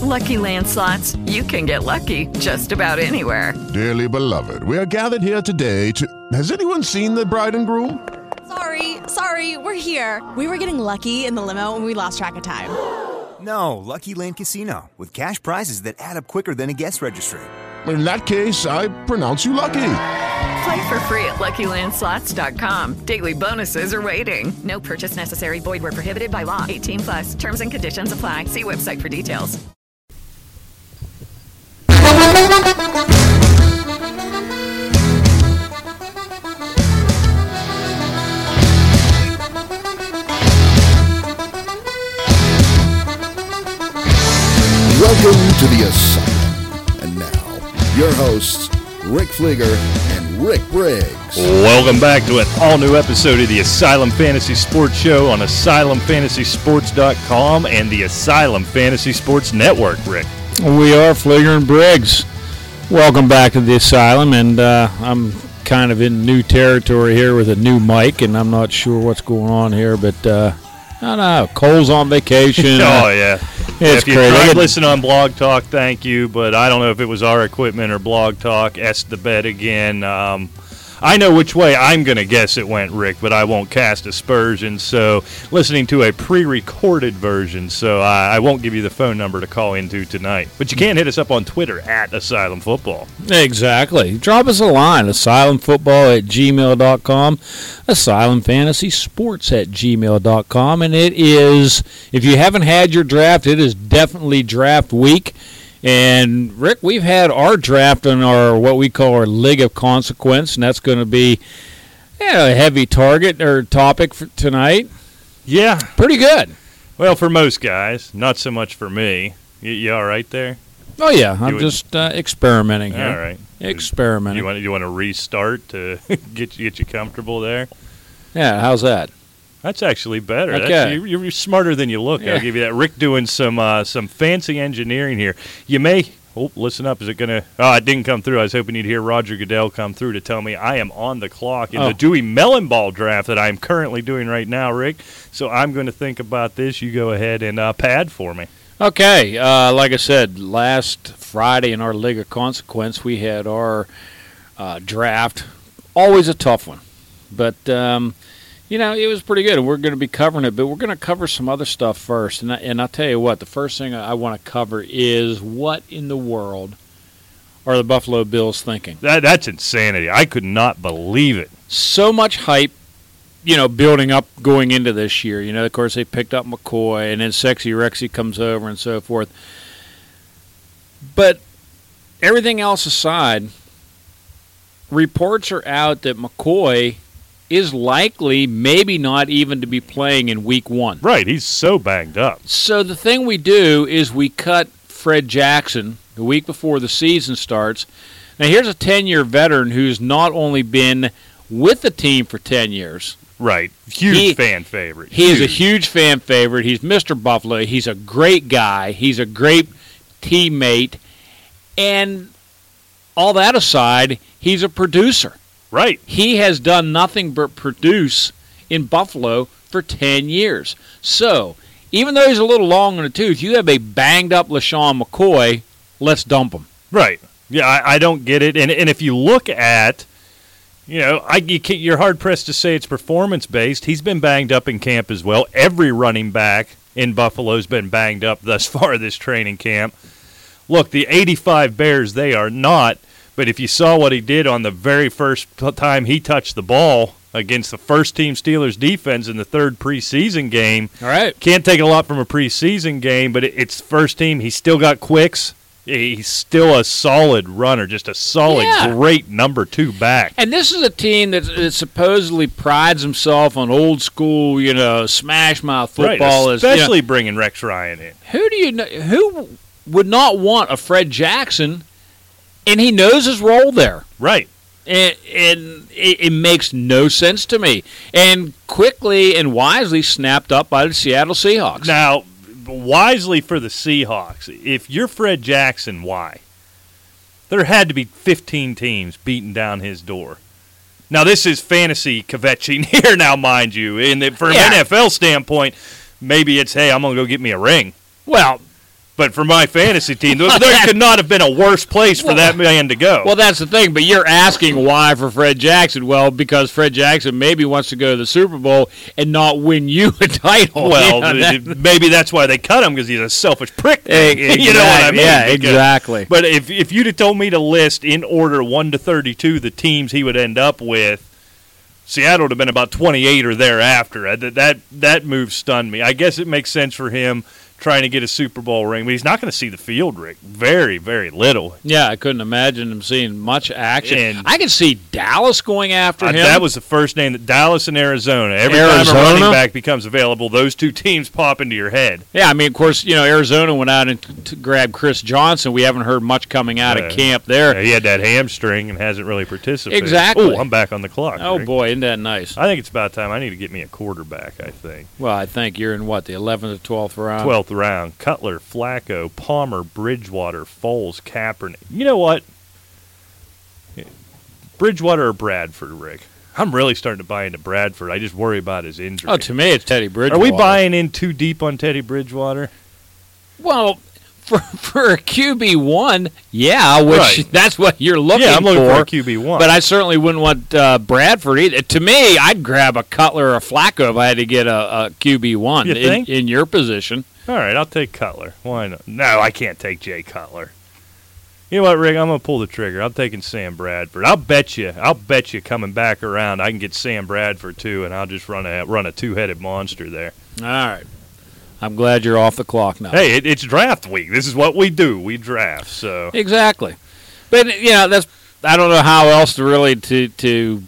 Lucky Land Slots, you can get lucky just about anywhere. Dearly beloved, we are gathered here today to... Has anyone seen the bride and groom? Sorry, we're here. We were getting lucky in the limo and we lost track of time. No, Lucky Land Casino, with cash prizes that add up quicker than a guest registry. In that case, I pronounce you lucky. Play for free at LuckyLandSlots.com. Daily bonuses are waiting. No purchase necessary. Void where prohibited by law. 18+. Terms and conditions apply. See website for details. Welcome to the Asylum. And now, your hosts, Rick Fleeger and Rick Briggs. Welcome back to an all-new episode of the Asylum Fantasy Sports Show on AsylumFantasySports.com and the Asylum Fantasy Sports Network, Rick. We are Fleeger and Briggs. Welcome back to the Asylum, and I'm kind of in new territory here with a new mic, and I'm not sure what's going on here, but I don't know. Cole's on vacation. Oh, yeah. It's if you crazy. tried listening on Blog Talk, thank you, but I don't know if it was our equipment or Blog Talk. S the bet again. I know which way I'm going to guess it went, Rick, but I won't cast aspersions. So listening to a pre-recorded version, so I won't give you the phone number to call into tonight. But you can hit us up on Twitter at Asylum Football. Exactly. Drop us a line, asylumfootball@gmail.com, asylumfantasysports@gmail.com, and it is, if you haven't had your draft, it is definitely draft week. And, Rick, we've had our draft on our what we call our League of Consequence, and that's going to be a heavy target or topic for tonight. Yeah. Pretty good. Well, for most guys, not so much for me. You all right there? Oh, yeah. I'm just experimenting here. All right. Experimenting. You want to restart to get you comfortable there? Yeah, how's that? That's actually better. Okay. You're smarter than you look. Yeah. I'll give you that. Rick doing some fancy engineering here. You may listen up. Is it gonna? Oh, it didn't come through. I was hoping you'd hear Roger Goodell come through to tell me I am on the clock in the Dewey Mellon Ball draft that I'm currently doing right now, Rick. So I'm going to think about this. You go ahead and pad for me. Okay. Like I said, last Friday in our League of Consequence, we had our draft. Always a tough one, but. It was pretty good, and we're going to be covering it, but we're going to cover some other stuff first. And I'll tell you what, the first thing I want to cover is what in the world are the Buffalo Bills thinking? That's insanity. I could not believe it. So much hype, building up going into this year. Of course, they picked up McCoy, and then Sexy Rexy comes over and so forth. But everything else aside, reports are out that McCoy is likely maybe not even to be playing in week 1. Right, he's so banged up. So the thing we do is we cut Fred Jackson the week before the season starts. Now here's a 10-year veteran who's not only been with the team for 10 years. Right, huge fan favorite. He is a huge fan favorite. He's Mr. Buffalo. He's a great guy. He's a great teammate. And all that aside, he's a producer. Right. He has done nothing but produce in Buffalo for 10 years. So, even though he's a little long in the tooth, you have a banged-up LaShawn McCoy, let's dump him. Right. Yeah, I don't get it. And if you look at, you're hard-pressed to say it's performance-based. He's been banged up in camp as well. Every running back in Buffalo's been banged up thus far this training camp. Look, the 85 Bears, they are not. But if you saw what he did on the very first time he touched the ball against the first-team Steelers defense in the third preseason game, all right, can't take a lot from a preseason game, but it's first team. He's still got quicks. He's still a solid runner, just a solid, great number 2 back. And this is a team that supposedly prides himself on old-school, smash-mouth football. Right, especially bringing Rex Ryan in. Who would not want a Fred Jackson? And he knows his role there. Right. And it makes no sense to me. And quickly and wisely snapped up by the Seattle Seahawks. Now, wisely for the Seahawks, if you're Fred Jackson, why? There had to be 15 teams beating down his door. Now, this is fantasy kvetching here now, mind you. From an NFL standpoint, maybe it's, hey, I'm going to go get me a ring. Well, But for my fantasy team, there could not have been a worse place for that man to go. Well, that's the thing. But you're asking why for Fred Jackson. Well, because Fred Jackson maybe wants to go to the Super Bowl and not win you a title. Well, maybe that's why they cut him, because he's a selfish prick. Exactly. You know what I mean? Yeah, exactly. But if you'd have told me to list in order 1 to 32 the teams he would end up with, Seattle would have been about 28 or thereafter. That move stunned me. I guess it makes sense for him trying to get a Super Bowl ring, but he's not going to see the field, Rick. Very, very little. Yeah, I couldn't imagine him seeing much action. And I could see Dallas going after him. That was the first name, that Dallas and Arizona. Every time a running back becomes available, those two teams pop into your head. Yeah, I mean, of course, Arizona went out and grabbed Chris Johnson. We haven't heard much coming out of camp there. He had that hamstring and hasn't really participated. Exactly. Oh, I'm back on the clock. Oh, Rick. boy, isn't that nice? I think it's about time I need to get me a quarterback, I think. Well, I think you're in, the 11th or 12th round? 12th round. Cutler, Flacco, Palmer, Bridgewater, Foles, Kaepernick. You know what? Bridgewater or Bradford, Rick? I'm really starting to buy into Bradford. I just worry about his injury. Oh, to me, it's Teddy Bridgewater. Are we buying in too deep on Teddy Bridgewater? Well, for a QB1, yeah, which Right. that's what you're looking for. Yeah, I'm looking for a QB1. But I certainly wouldn't want Bradford either. To me, I'd grab a Cutler or a Flacco if I had to get a QB1 You think? in your position. All right, I'll take Cutler. Why not? No, I can't take Jay Cutler. You know what, Rick? I'm going to pull the trigger. I'm taking Sam Bradford. I'll bet you coming back around I can get Sam Bradford too, and I'll just run a two-headed monster there. All right. I'm glad you're off the clock now. Hey, it's draft week. This is what we do. We draft. So Exactly. But, that's I don't know how else to really to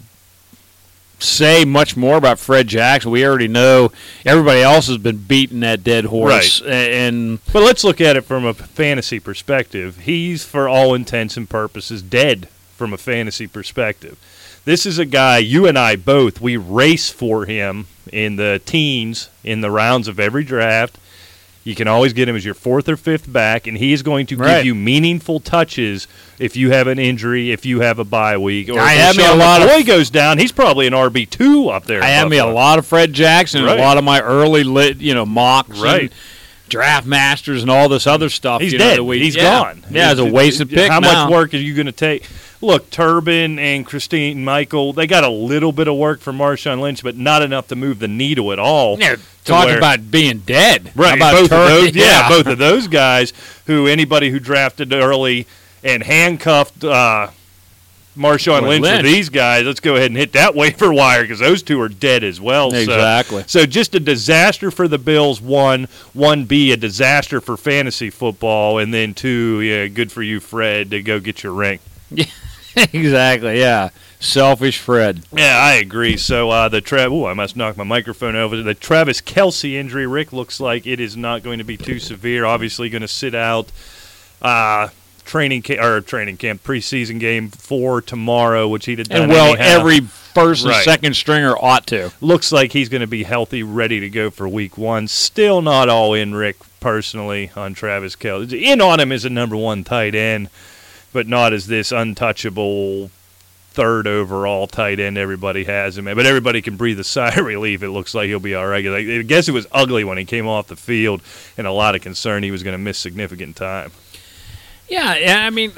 say much more about Fred Jackson. We already know everybody else has been beating that dead horse. Right. But let's look at it from a fantasy perspective. He's, for all intents and purposes, dead from a fantasy perspective. This is a guy, you and I both, we race for him in the teens, in the rounds of every draft. You can always get him as your 4th or 5th back, and he is going to give you meaningful touches if you have an injury, if you have a bye week. Or if McCoy goes down, he's probably an RB2 up there. I had me a lot of Fred Jackson and a lot of my early mocks and draft masters and all this other stuff. He's dead. He's gone. Yeah, it's a wasted pick. How much work are you going to take? Look, Turbin and Christine Michael, they got a little bit of work from Marshawn Lynch, but not enough to move the needle at all. Yeah, talking about being dead. Right, both of those guys who anybody who drafted early and handcuffed Marshawn Lynch for these guys, let's go ahead and hit that waiver wire because those two are dead as well. Exactly. So just a disaster for the Bills, 1B, a disaster for fantasy football, and then 2, good for you, Fred, to go get your ring. Yeah. Exactly, yeah. Selfish Fred. Yeah, I agree. So I must knock my microphone over. The Travis Kelce injury, Rick, looks like it is not going to be too severe. Obviously going to sit out training camp preseason game for tomorrow, which he'd have done. And every first and second stringer ought to. Looks like he's going to be healthy, ready to go for week 1. Still not all in, Rick, personally, on Travis Kelce. In on him is a number 1 tight end, but not as this untouchable 3rd overall tight end everybody has him. But everybody can breathe a sigh of relief. It looks like he'll be all right. I guess it was ugly when he came off the field, and a lot of concern he was going to miss significant time. Yeah, I mean,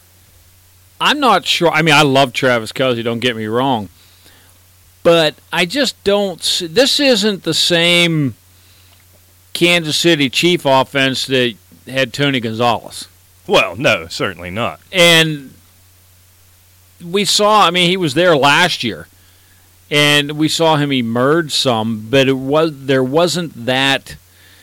I'm not sure. I mean, I love Travis Kelce, don't get me wrong. But I just don't see, this isn't the same Kansas City Chief offense that had Tony Gonzalez. Well, no, certainly not. And we saw, he was there last year, and we saw him emerge some, but there wasn't that,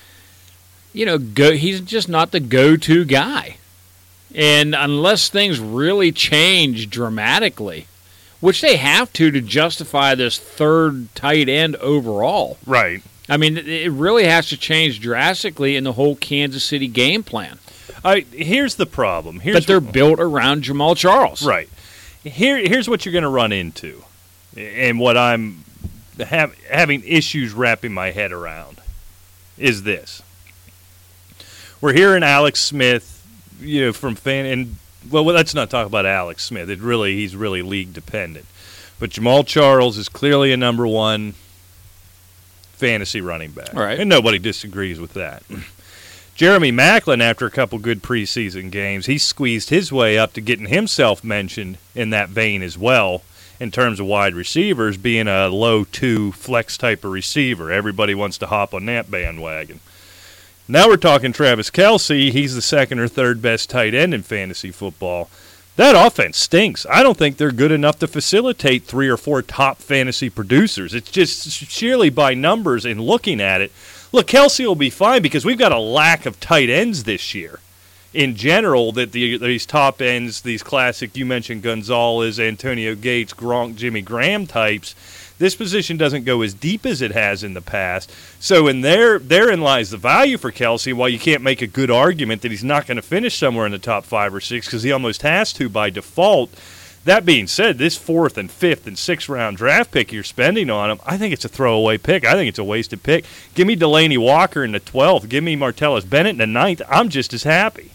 he's just not the go-to guy. And unless things really change dramatically, which they have to justify this 3rd tight end overall. Right. It really has to change drastically in the whole Kansas City game plan. Here's the problem. But they're built around Jamal Charles. Right. Here's what you're going to run into, and what I'm having issues wrapping my head around is this. We're hearing Alex Smith, from let's not talk about Alex Smith. He's really league dependent. But Jamal Charles is clearly a number 1 fantasy running back. Right. And nobody disagrees with that. Jeremy Maclin, after a couple good preseason games, he squeezed his way up to getting himself mentioned in that vein as well in terms of wide receivers, being a low 2 flex type of receiver. Everybody wants to hop on that bandwagon. Now we're talking Travis Kelce. He's the second or third best tight end in fantasy football. That offense stinks. I don't think they're good enough to facilitate 3 or 4 top fantasy producers. It's just sheerly by numbers and looking at it. Look, Kelce will be fine because we've got a lack of tight ends this year. In general, that these top ends, these classic, you mentioned Gonzalez, Antonio Gates, Gronk, Jimmy Graham types, this position doesn't go as deep as it has in the past. So therein lies the value for Kelce, while you can't make a good argument that he's not going to finish somewhere in the top 5 or 6 because he almost has to by default. That being said, this 4th and 5th and 6th round draft pick you're spending on him, I think it's a throwaway pick. I think it's a wasted pick. Give me Delaney Walker in the 12th. Give me Martellus Bennett in the 9th. I'm just as happy.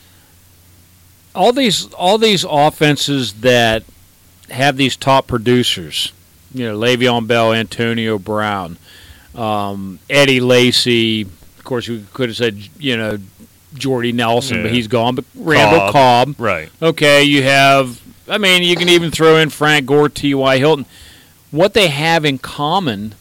All these offenses that have these top producers, Le'Veon Bell, Antonio Brown, Eddie Lacy. Of course, we could have said, Jordy Nelson, but he's gone. But Randall Cobb. Right. Okay, you have, you can even throw in Frank Gore, T.Y. Hilton. What they have in common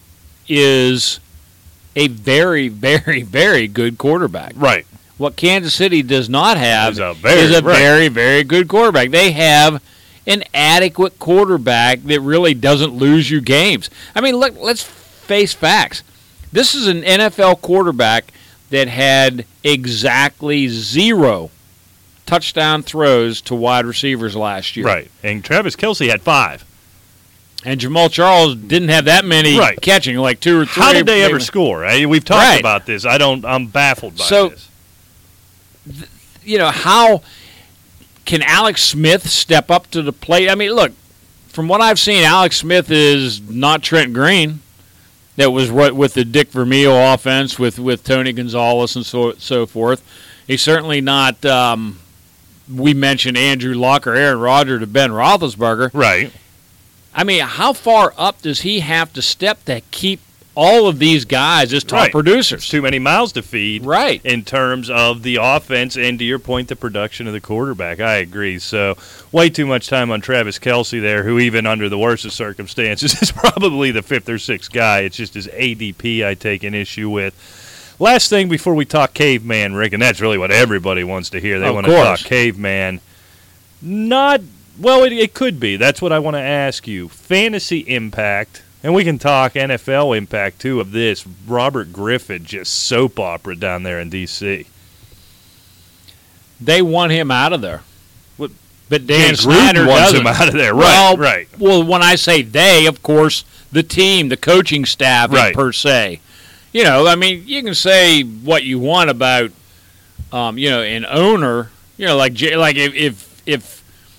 is a very, very, very good quarterback. Right. What Kansas City does not have is a very, very good quarterback. They have an adequate quarterback that really doesn't lose you games. Look, let's face facts. This is an NFL quarterback that had exactly 0 touchdown throws to wide receivers last year. Right. And Travis Kelce had 5. And Jamal Charles didn't have that many catching, like 2 or 3. How did they ever score? We've talked about this. I'm baffled by this. How can Alex Smith step up to the plate? Look, from what I've seen, Alex Smith is not Trent Green. That was with the Dick Vermeil offense with Tony Gonzalez and so forth. He's certainly not, we mentioned Andrew Luck or Aaron Rodgers to Ben Roethlisberger. Right. How far up does he have to step to keep all of these guys as top producers? Too many mouths to feed. Right. In terms of the offense and, to your point, the production of the quarterback. I agree. So way too much time on Travis Kelce there, who even under the worst of circumstances is probably the 5th or 6th guy. It's just his ADP I take an issue with. Last thing before we talk caveman, Rick, and that's really what everybody wants to hear. They want to talk caveman. It could be. That's what I want to ask you. Fantasy impact. And we can talk NFL impact, too, of this. Robert Griffin, just soap opera down there in D.C. They want him out of there. But Dan Snyder wants doesn't. him out of there. Right. Well, when I say they, of course, the team, the coaching staff per se. You can say what you want about, an owner. Like if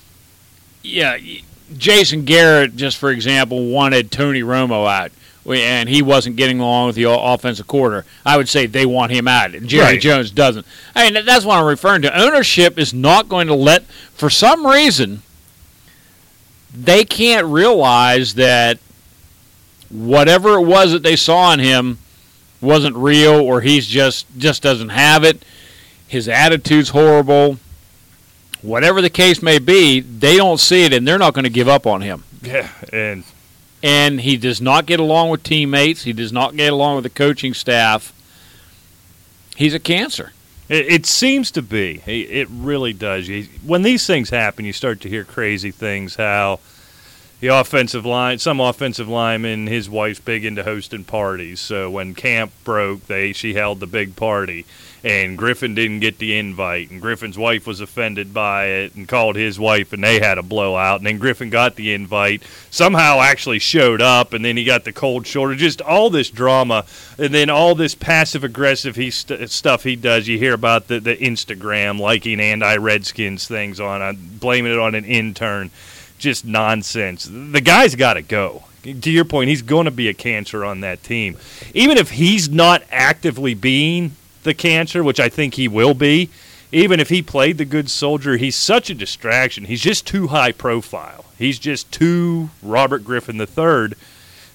Jason Garrett, just for example, wanted Tony Romo out, and he wasn't getting along with the offensive coordinator, I would say they want him out. And Jerry Jones doesn't. That's what I'm referring to. Ownership is not going to for some reason, they can't realize that whatever it was that they saw in him wasn't real, or he's just doesn't have it. His attitude's horrible. Whatever the case may be, they don't see it, and they're not going to give up on him. Yeah, and he does not get along with teammates. He does not get along with the coaching staff. He's a cancer. It seems to be. It really does. When these things happen, you start to hear crazy things, how some offensive lineman, his wife's big into hosting parties. So when camp broke, she held the big party. And Griffin didn't get the invite, and Griffin's wife was offended by it and called his wife, and they had a blowout. And then Griffin got the invite, somehow actually showed up, and then he got the cold shoulder. Just all this drama, and then all this passive-aggressive stuff he does. You hear about the Instagram liking anti-Redskins things blaming it on an intern. Just nonsense. The guy's got to go. To your point, he's going to be a cancer on that team. Even if he's not actively being the cancer, which I think he will be, even if he played the good soldier, he's such a distraction. He's just too high profile. He's just too Robert Griffin III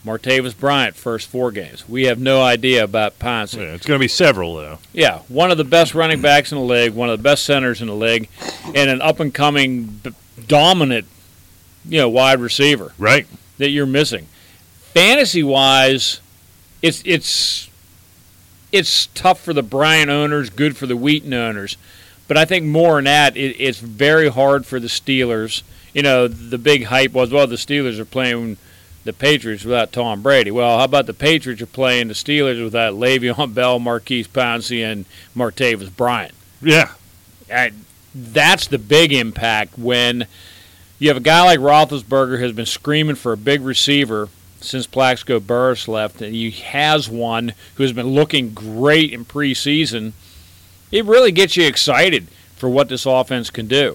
Martavis Bryant, first 4 games. We have no idea about Pouncey. Yeah, it's going to be several, though. Yeah, one of the best running backs in the league, one of the best centers in the league, and an up-and-coming dominant, wide receiver. Right. That you're missing. Fantasy-wise, it's tough for the Bryant owners, good for the Wheaton owners. But I think more than that, it's very hard for the Steelers. The big hype was, the Steelers are playing the Patriots without Tom Brady. Well, how about the Patriots are playing the Steelers without Le'Veon Bell, Marquise Pouncey, and Martavis Bryant? Yeah. That's the big impact when you have a guy like Roethlisberger who has been screaming for a big receiver since Plaxico Burress left, and he has one who has been looking great in preseason. It really gets you excited for what this offense can do.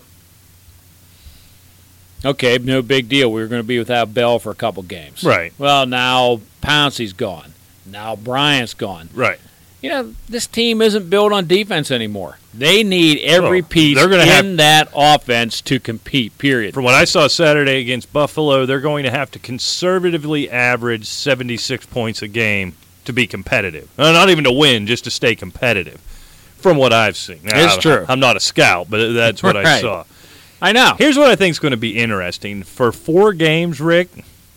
Okay, no big deal. We were going to be without Bell for a couple games. Right. Well, now Pouncey's gone. Now Bryant's gone. Right. This team isn't built on defense anymore. They need every piece they're in that offense to compete, period. From what I saw Saturday against Buffalo, they're going to have to conservatively average 76 points a game to be competitive. Not even to win, just to stay competitive, from what I've seen. Now, It's true. I'm not a scout, but that's what I Right. saw. I know. Here's what I think is going to be interesting. For 4 games, Rick,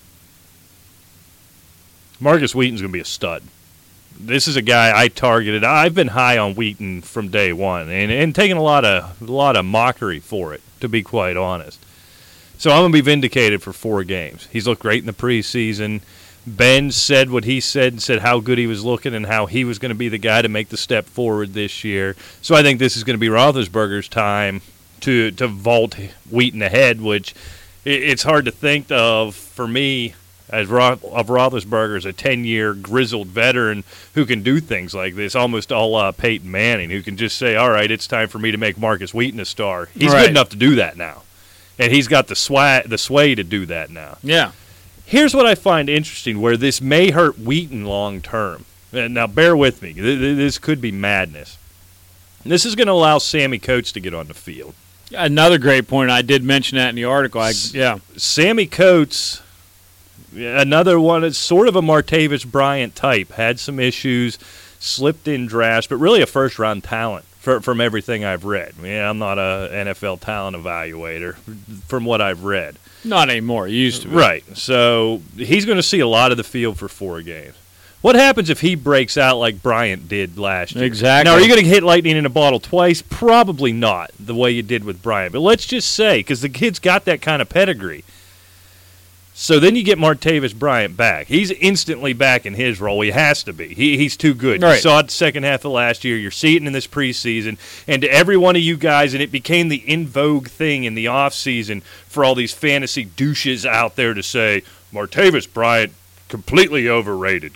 Marcus Wheaton's going to be a stud. This is a guy I targeted. I've been high on Wheaton from day one and taking a lot of mockery for it, to be quite honest. So I'm going to be vindicated for 4 games. He's looked great in the preseason. Ben said what he said and said how good he was looking and how he was going to be the guy to make the step forward this year. So I think this is going to be Roethlisberger's time to vault Wheaton ahead, which it's hard to think of for me of Roethlisberger as a 10-year grizzled veteran who can do things like this, almost a la Peyton Manning, who can just say, all right, it's time for me to make Marcus Wheaton a star. He's Right. good enough to do that now, and he's got the sway to do that now. Yeah. Here's what I find interesting, where this may hurt Wheaton long term. And now, bear with me. This could be madness. This is going to allow Sammy Coates to get on the field. Another great point. I did mention that in the article. Sammy Coates, another one, is sort of a Martavis Bryant type. Had some issues, slipped in drafts, but really a first-round talent from everything I've read. I'm not a NFL talent evaluator from what I've read. Not anymore. It used to be. Right. So he's going to see a lot of the field for 4 games. What happens if he breaks out like Bryant did last year? Exactly. Now, are you going to hit lightning in a bottle twice? Probably not, the way you did with Bryant. But let's just say, because the kid's got that kind of pedigree. So then you get Martavis Bryant back. He's instantly back in his role. He has to be. He's too good. Right. You saw it the second half of last year. You're seeing it in this preseason. And to every one of you guys, and it became the in vogue thing in the offseason for all these fantasy douches out there to say, Martavis Bryant, completely overrated.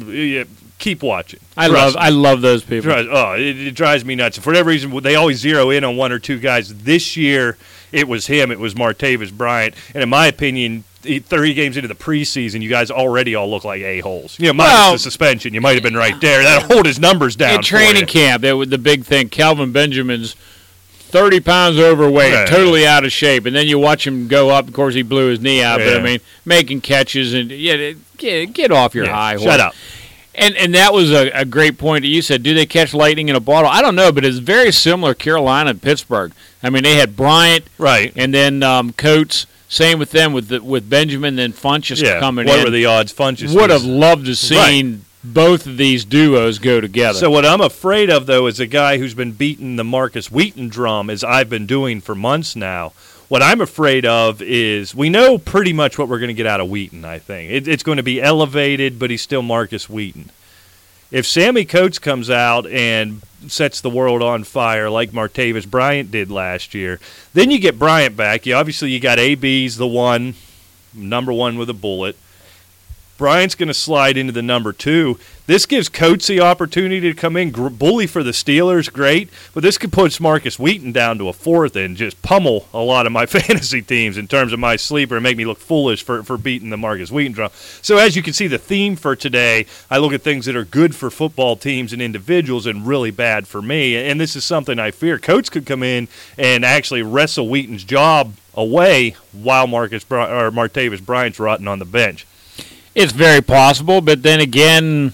Keep watching. I love those people. It drives me nuts. For whatever reason, they always zero in on 1 or 2 guys. This year, it was him. It was Martavis Bryant. And in my opinion, 30 games into the preseason, you guys already all look like a-holes. Minus the suspension. You might have been right there. That'll hold his numbers down. In training camp, that was the big thing. Calvin Benjamin's 30 pounds overweight, Right. totally out of shape. And then you watch him go up. Of course, he blew his knee out. Yeah. But, making catches. And get off your high horse. Shut up. And that was a great point that you said. Do they catch lightning in a bottle? I don't know, but it's very similar Carolina and Pittsburgh. They had Bryant. Right. And then Coates. Same with them with Benjamin, then Funchess coming in. What were the odds? Funchess would have loved to seen both of these duos go together. So what I'm afraid of, though, is a guy who's been beating the Marcus Wheaton drum, as I've been doing for months now. What I'm afraid of is we know pretty much what we're going to get out of Wheaton, I think. It's going to be elevated, but he's still Marcus Wheaton. If Sammy Coates comes out and sets the world on fire like Martavis Bryant did last year, then you get Bryant back. Obviously, you got AB's the one, number 1 with a bullet. Bryant's going to slide into the number 2. This gives Coates the opportunity to come in, bully for the Steelers, great. But this could put Marcus Wheaton down to a 4th and just pummel a lot of my fantasy teams in terms of my sleeper and make me look foolish for beating the Marcus Wheaton drum. So as you can see, the theme for today, I look at things that are good for football teams and individuals and really bad for me. And this is something I fear. Coates could come in and actually wrestle Wheaton's job away while Martavis Bryant's rotting on the bench. It's very possible, but then again,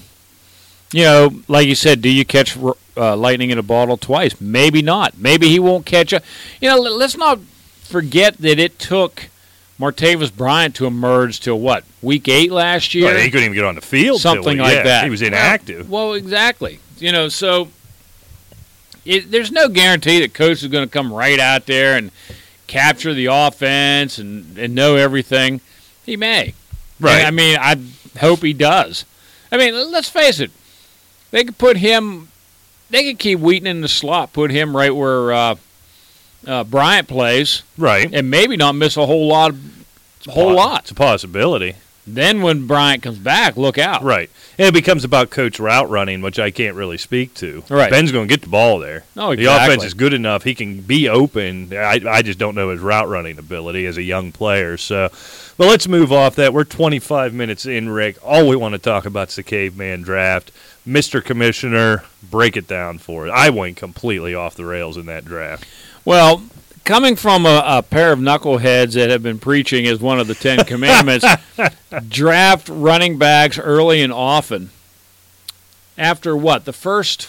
like you said, do you catch lightning in a bottle twice? Maybe not. Maybe he won't catch a. Let's not forget that it took Martavis Bryant to emerge till what, week 8 last year? Well, he couldn't even get on the field. Something like that. He was inactive. Well, exactly. So there's no guarantee that coach is going to come right out there and capture the offense and know everything. He may. Right. And, I hope he does. Let's face it. They could put him. They could keep Wheaton in the slot, put him right where Bryant plays, right, and maybe not miss a whole lot. It's a possibility. Then when Bryant comes back, look out. Right, and it becomes about coach route running, which I can't really speak to. Right, Ben's going to get the ball there. Oh, exactly. The offense is good enough; he can be open. I just don't know his route running ability as a young player. So. But let's move off that. We're 25 minutes in, Rick. All we want to talk about is the caveman draft. Mr. Commissioner, break it down for us. I went completely off the rails in that draft. Well, coming from a pair of knuckleheads that have been preaching as one of the 10 commandments, draft running backs early and often. After what? The first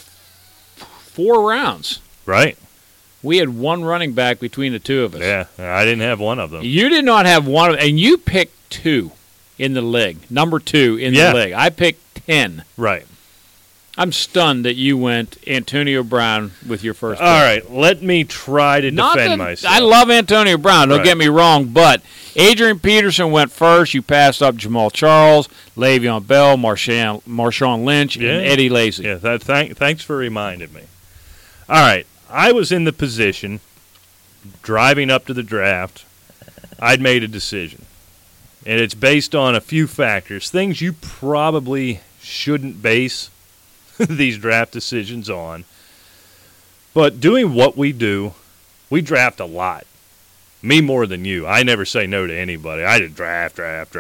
4 rounds. Right. We had one running back between the two of us. Yeah, I didn't have one of them. You did not have one, and you picked 2 in the league. Number 2 in the league. I picked 10. Right. I'm stunned that you went Antonio Brown with your first pick. All right, let me try to defend myself. I love Antonio Brown, don't get me wrong, but Adrian Peterson went first. You passed up Jamal Charles, Le'Veon Bell, Marshawn Lynch, and Eddie Lacy. Yeah, thanks for reminding me. All right. I was in the position, driving up to the draft, I'd made a decision. And it's based on a few factors, things you probably shouldn't base these draft decisions on. But doing what we do, we draft a lot. Me more than you. I never say no to anybody. I just draft.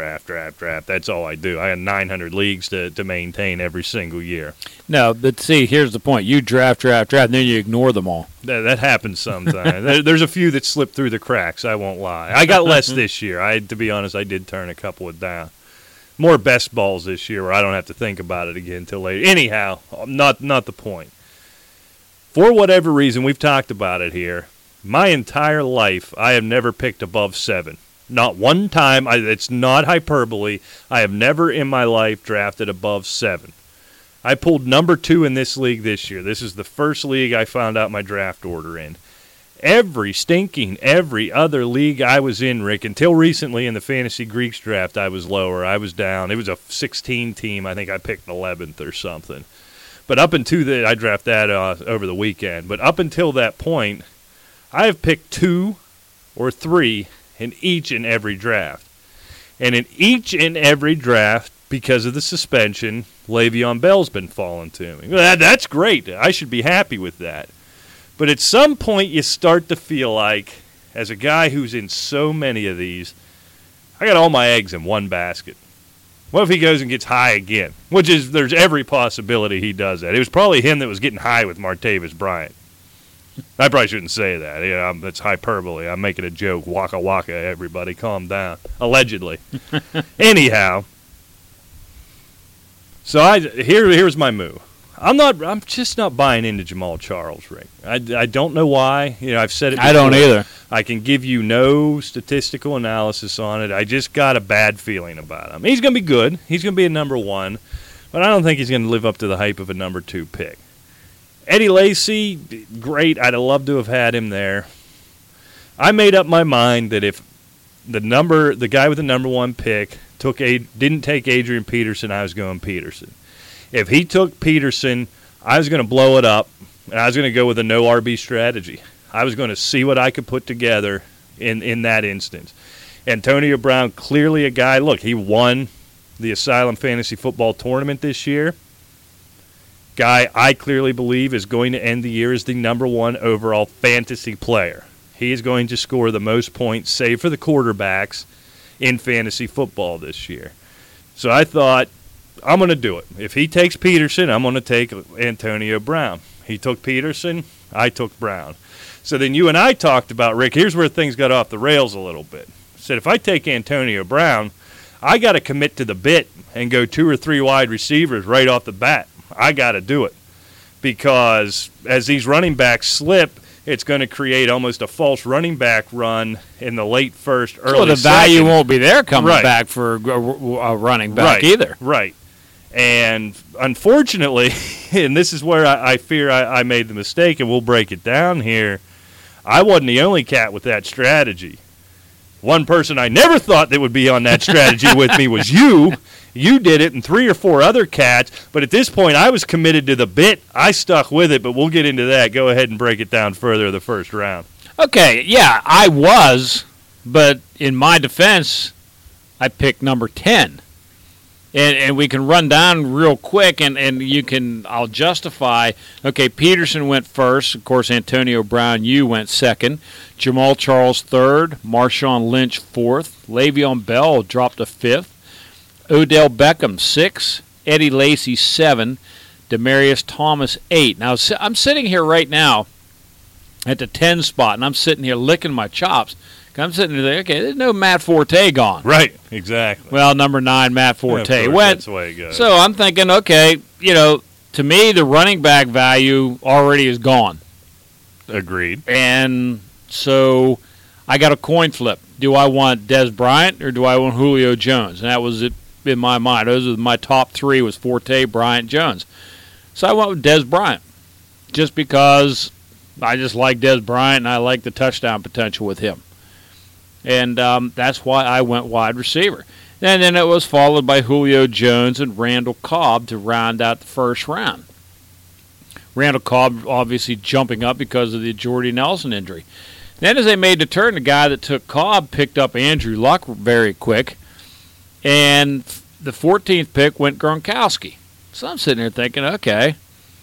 That's all I do. I have 900 leagues to maintain every single year. No, but see, here's the point. You draft, and then you ignore them all. That happens sometimes. There's a few that slip through the cracks, I won't lie. I got less this year. To be honest, I did turn a couple of down. More best balls this year where I don't have to think about it again until later. Anyhow, not the point. For whatever reason, we've talked about it here. My entire life, I have never picked above 7. Not one time. It's not hyperbole. I have never in my life drafted above 7. I pulled number 2 in this league this year. This is the first league I found out my draft order in. Every other league I was in, Rick, until recently in the Fantasy Greeks draft, I was lower. I was down. It was a 16 team. I think I picked 11th or something. But up until that, I drafted that over the weekend. But up until that point, I have picked 2 or 3 in each and every draft. And in each and every draft, because of the suspension, Le'Veon Bell's been falling to me. That's great. I should be happy with that. But at some point, you start to feel like, as a guy who's in so many of these, I got all my eggs in one basket. What if he goes and gets high again? There's every possibility he does that. It was probably him that was getting high with Martavis Bryant. I probably shouldn't say that. That's hyperbole. I'm making a joke. Waka waka, everybody. Calm down. Allegedly. Anyhow. So here's my move. I'm just not buying into Jamal Charles, Rick. I don't know why. I've said it before. I don't either. I can give you no statistical analysis on it. I just got a bad feeling about him. He's going to be good. He's going to be a number 1. But I don't think he's going to live up to the hype of a number 2 pick. Eddie Lacy, great. I'd have loved to have had him there. I made up my mind that if the guy with the number 1 pick didn't take Adrian Peterson, I was going Peterson. If he took Peterson, I was going to blow it up, and I was going to go with a no RB strategy. I was going to see what I could put together in that instance. Antonio Brown, clearly a guy. Look, he won the Asylum Fantasy Football Tournament this year. Guy I clearly believe is going to end the year as the number 1 overall fantasy player. He is going to score the most points, save for the quarterbacks, in fantasy football this year. So I thought, I'm going to do it. If he takes Peterson, I'm going to take Antonio Brown. He took Peterson, I took Brown. So then you and I talked about, Rick, here's where things got off the rails a little bit. I said, if I take Antonio Brown, I got to commit to the bit and go 2 or 3 wide receivers right off the bat. I got to do it because as these running backs slip, it's going to create almost a false running back run in the late first, early Well, the value second. won't be there coming Right. back for a running back Right. either. Right. And unfortunately, and this is where I fear I made the mistake, and we'll break it down here, I wasn't the only cat with that strategy. One person I never thought that would be on that strategy with me was you. You did it, and 3 or 4 other cats. But at this point, I was committed to the bit. I stuck with it, but we'll get into that. Go ahead and break it down further the first round. Okay, yeah, I was, but in my defense, I picked number 10. And we can run down real quick, and I'll justify, okay, Peterson went first. Of course, Antonio Brown, you went second. Jamal Charles third. Marshawn Lynch fourth. Le'Veon Bell dropped to fifth. Odell Beckham 6, Eddie Lacy 7, Demaryius Thomas 8. Now, I'm sitting here right now at the 10 spot, and I'm sitting here licking my chops. I'm sitting there, okay, there's no Matt Forte gone. Right, exactly. Well, number 9, Matt Forte. Went. That's the way it goes. So I'm thinking, okay, to me, the running back value already is gone. Agreed. And so I got a coin flip. Do I want Des Bryant or do I want Julio Jones? And that was it in my mind. Those are my top 3 was Forte, Bryant, Jones. So I went with Des Bryant just because I just like Des Bryant and I like the touchdown potential with him. And that's why I went wide receiver. And then it was followed by Julio Jones and Randall Cobb to round out the first round. Randall Cobb obviously jumping up because of the Jordy Nelson injury. Then as they made the turn, the guy that took Cobb picked up Andrew Luck very quick. And the 14th pick went Gronkowski. So I'm sitting there thinking, okay,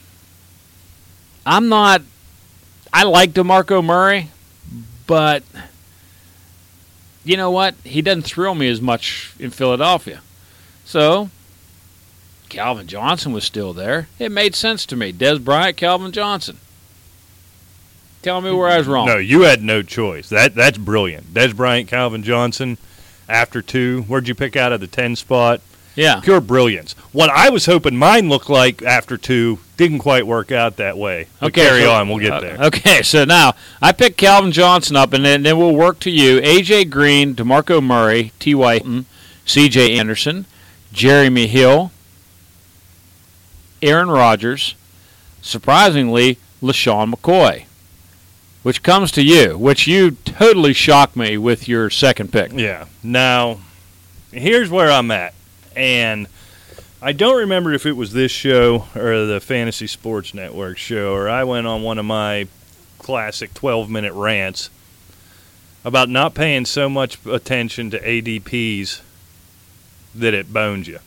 I like DeMarco Murray, but you know what? He doesn't thrill me as much in Philadelphia. So Calvin Johnson was still there. It made sense to me. Des Bryant, Calvin Johnson. Tell me where I was wrong. No, you had no choice. That's brilliant. Des Bryant, Calvin Johnson, after 2. Where'd you pick out of the 10 spot? Yeah. Pure brilliance. What I was hoping mine looked like after 2 didn't quite work out that way. But carry on. We'll get there. Okay, so now I picked Calvin Johnson up, and then we'll work to you. A.J. Green, DeMarco Murray, T.Y. Hilton, C.J. Anderson, Jeremy Hill, Aaron Rodgers, surprisingly, LaShawn McCoy, which comes to you, which you totally shocked me with your second pick. Yeah. Now, here's where I'm at. And I don't remember if it was this show or the Fantasy Sports Network show, or I went on one of my classic 12-minute rants about not paying so much attention to ADPs that it bones you.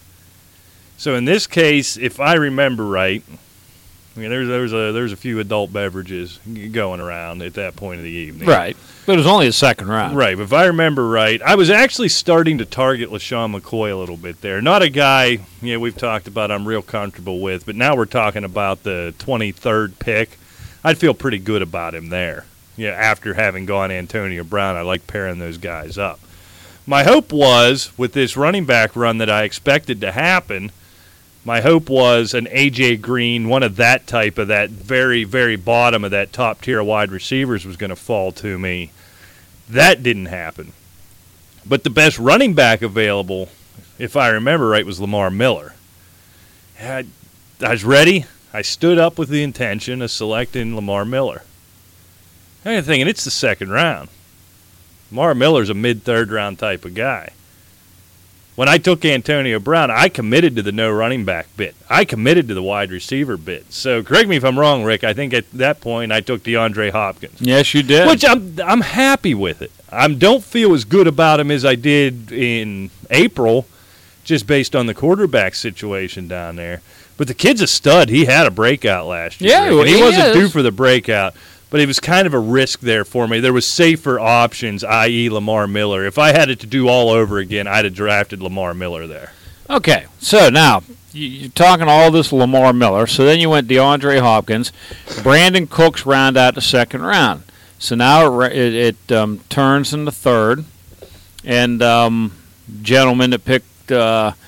So in this case, if I remember right, I mean, there's a few adult beverages going around at that point of the evening. Right. But it was only the second round. Right. But if I remember right, I was actually starting to target LaShawn McCoy a little bit there. Not a guy, we've talked about I'm real comfortable with, but now we're talking about the 23rd pick. I'd feel pretty good about him there. After having gone Antonio Brown, I like pairing those guys up. My hope was, with this running back run that I expected to happen, my hope was an A.J. Green, one of that type of that very, very bottom of that top tier wide receivers was going to fall to me. That didn't happen. But the best running back available, if I remember right, was Lamar Miller. I was ready. I stood up with the intention of selecting Lamar Miller. I'm thinking it's the second round. Lamar Miller's a mid-third round type of guy. When I took Antonio Brown, I committed to the no running back bit. I committed to the wide receiver bit. So correct me if I'm wrong, Rick. I think at that point I took DeAndre Hopkins. Yes, you did. Which I'm happy with it. I don't feel as good about him as I did in April, just based on the quarterback situation down there. But the kid's a stud. He had a breakout last year. Yeah, he wasn't due for the breakout. But it was kind of a risk there for me. There was safer options, i.e. Lamar Miller. If I had it to do all over again, I'd have drafted Lamar Miller there. Okay, so now you're talking all this Lamar Miller. So then you went DeAndre Hopkins. Brandon Cooks round out the second round. So now it turns in the third. And gentleman that picked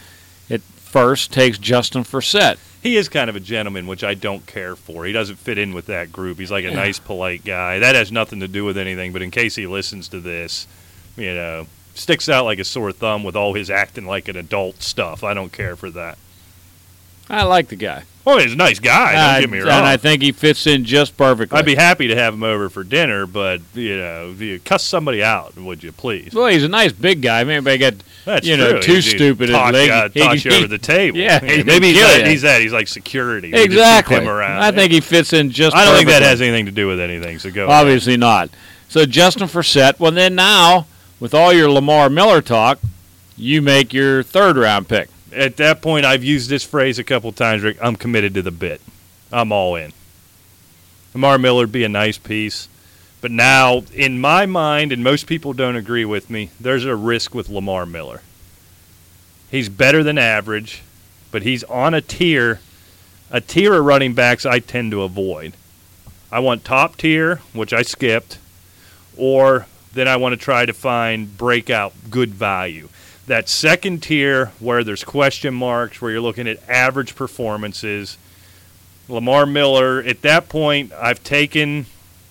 at first takes Justin Forsett. He is kind of a gentleman, which I don't care for. He doesn't fit in with that group. He's like a nice, polite guy. That has nothing to do with anything, but in case he listens to this, sticks out like a sore thumb with all his acting like an adult stuff. I don't care for that. I like the guy. Well, he's a nice guy, don't get me wrong. And I think he fits in just perfectly. I'd be happy to have him over for dinner, but, you cuss somebody out, would you, please? Well, he's a nice big guy. Maybe I got, That's too true. stupid at Toss leg. you over the table. Yeah, maybe he's like security. We Exactly. just keep him around. I think he fits in just I don't think that perfectly. has anything to do with anything, so go Obviously not. So Justin Forsett, well, then now, with all your Lamar Miller talk, you make your third-round pick. At that point, I've used this phrase a couple times, Rick. I'm committed to the bit. I'm all in. Lamar Miller would be a nice piece. But now, in my mind, and most people don't agree with me, there's a risk with Lamar Miller. He's better than average, but he's on a tier of running backs I tend to avoid. I want top tier, which I skipped, or then I want to try to find breakout good value. That second tier where there's question marks, where you're looking at average performances, Lamar Miller, at that point, I've taken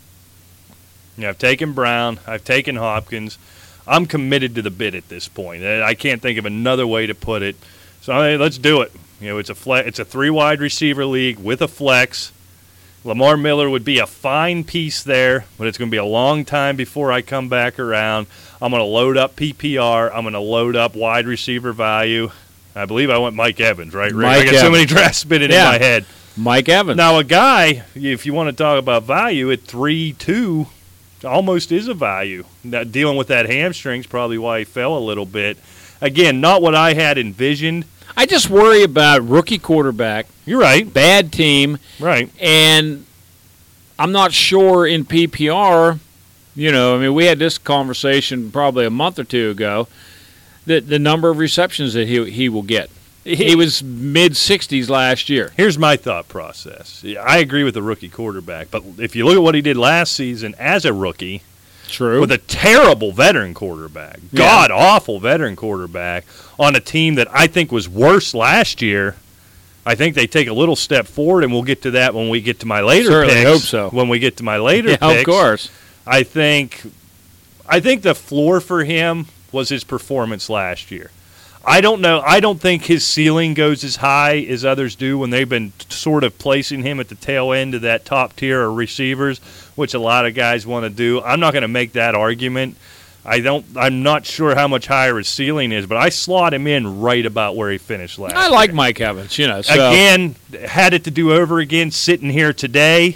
Brown, I've taken Hopkins. I'm committed to the bid at this point. I can't think of another way to put it. So let's do it. It's a 3 wide receiver league with a flex. Lamar Miller would be a fine piece there, but it's going to be a long time before I come back around. I'm going to load up PPR. I'm going to load up wide receiver value. I believe I went Mike Evans, right? I got so many drafts spinning in my head. Mike Evans. Now, a guy, if you want to talk about value, at 3.2 almost is a value. Now, dealing with that hamstring's probably why he fell a little bit. Again, not what I had envisioned. I just worry about rookie quarterback. You're right. Bad team. Right. And I'm not sure in PPR, we had this conversation probably a month or two ago, that the number of receptions that he will get. He was mid-60s last year. Here's my thought process. I agree with the rookie quarterback, but if you look at what he did last season as a rookie, True. With a terrible veteran quarterback, god-awful veteran quarterback, on a team that I think was worse last year, I think they take a little step forward, and we'll get to that when we get to my later Certainly picks. hope so. When we get to my later picks. Of course. I think the floor for him was his performance last year. I don't know. I don't think his ceiling goes as high as others do when they've been sort of placing him at the tail end of that top tier of receivers, which a lot of guys want to do. I'm not going to make that argument. I'm not sure how much higher his ceiling is, but I slot him in right about where he finished last year. I like Mike Evans, So. Again, had it to do over again, sitting here today,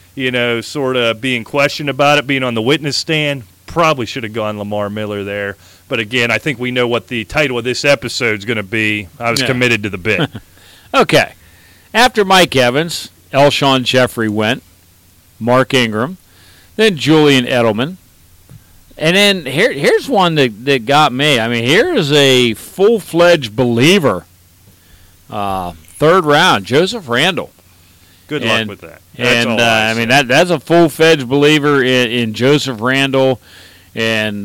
sort of being questioned about it, being on the witness stand. Probably should have gone Lamar Miller there. But again, I think we know what the title of this episode is going to be. I was committed to the bit. Okay. After Mike Evans, Alshon Jeffrey went, Mark Ingram, then Julian Edelman. And then here's one that got me. I mean, here is a full-fledged believer. Third round, Joseph Randle. Good luck with that. That's that's a full-fledged believer in Joseph Randle. And,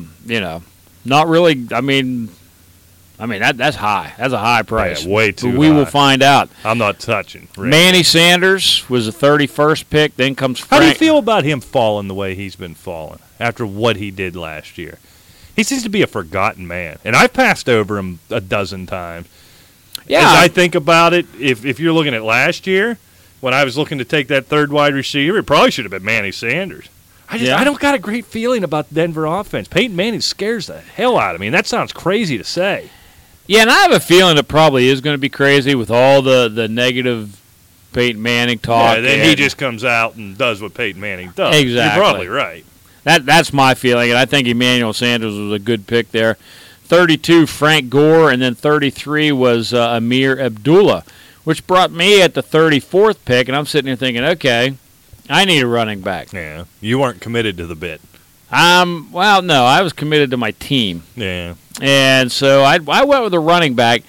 not really. I mean that's high. That's a high price. Yeah, way too But we high. will find out. I'm not touching. Rick. Manny Sanders was the 31st pick. Then comes Frank. How do you feel about him falling the way he's been falling after what he did last year? He seems to be a forgotten man, and I've passed over him a dozen times. Yeah. As I think about it, if you're looking at last year, when I was looking to take that third wide receiver, it probably should have been Manny Sanders. I don't got a great feeling about the Denver offense. Peyton Manning scares the hell out of me, and that sounds crazy to say. Yeah, and I have a feeling it probably is going to be crazy with all the negative Peyton Manning talk. Yeah, then he just comes out and does what Peyton Manning does. Exactly. You're probably right. That's my feeling, and I think Emmanuel Sanders was a good pick there. 32, Frank Gore, and then 33 was Amir Abdullah, which brought me at the 34th pick, and I'm sitting here thinking, okay, I need a running back. Yeah, you weren't committed to the bit. Well, no, I was committed to my team. Yeah. And so I went with a running back.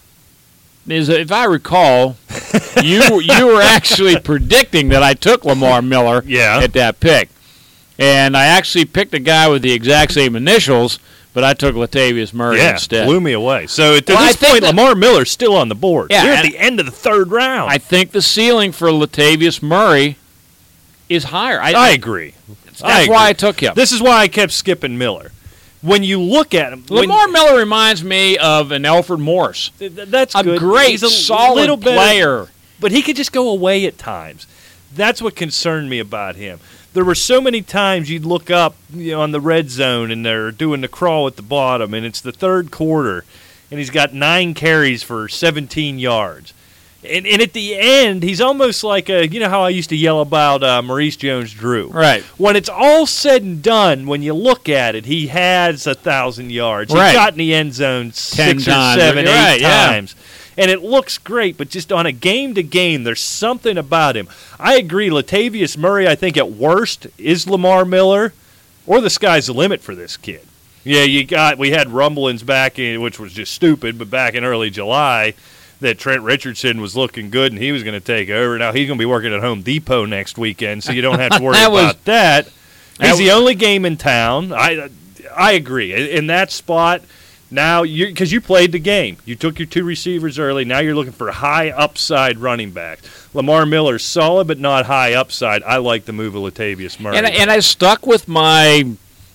If I recall, you were actually predicting that I took Lamar Miller at that pick. And I actually picked a guy with the exact same initials, but I took Latavius Murray Yeah, instead. blew me away. So at Well, I this think point, that- Lamar Miller's still on the board. Yeah, We're at and- the end of the third round. I think the ceiling for Latavius Murray is higher. I agree. That's why I took him. This is why I kept skipping Miller. When you look at him, Lamar Miller reminds me of an Alfred Morris. that's A good. great, He's a solid little better, player. but he could just go away at times. That's what concerned me about him. There were so many times you'd look up on the red zone and they're doing the crawl at the bottom, and it's the third quarter, and he's got 9 carries for 17 yards. And at the end, he's almost like how I used to yell about Maurice Jones-Drew. Right. When it's all said and done, when you look at it, he has 1,000 yards. Right. He got in the end zone 6 or times. 7, 8 Right, yeah. times. And it looks great, but just on a game-to-game, there's something about him. I agree, Latavius Murray, I think at worst, is Lamar Miller, or the sky's the limit for this kid. Yeah, we had rumblings back in, which was just stupid, but back in early July, that Trent Richardson was looking good and he was going to take over. Now he's going to be working at Home Depot next weekend, so you don't have to worry about that. He's the only game in town. I agree. In that spot, now because you played the game. You took your 2 receivers early. Now you're looking for high upside running backs. Lamar Miller's solid but not high upside. I like the move of Latavius Murray. And I stuck with my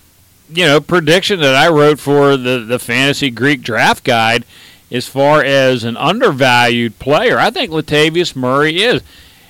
prediction that I wrote for the Fantasy Greek Draft Guide. As far as an undervalued player, I think Latavius Murray is.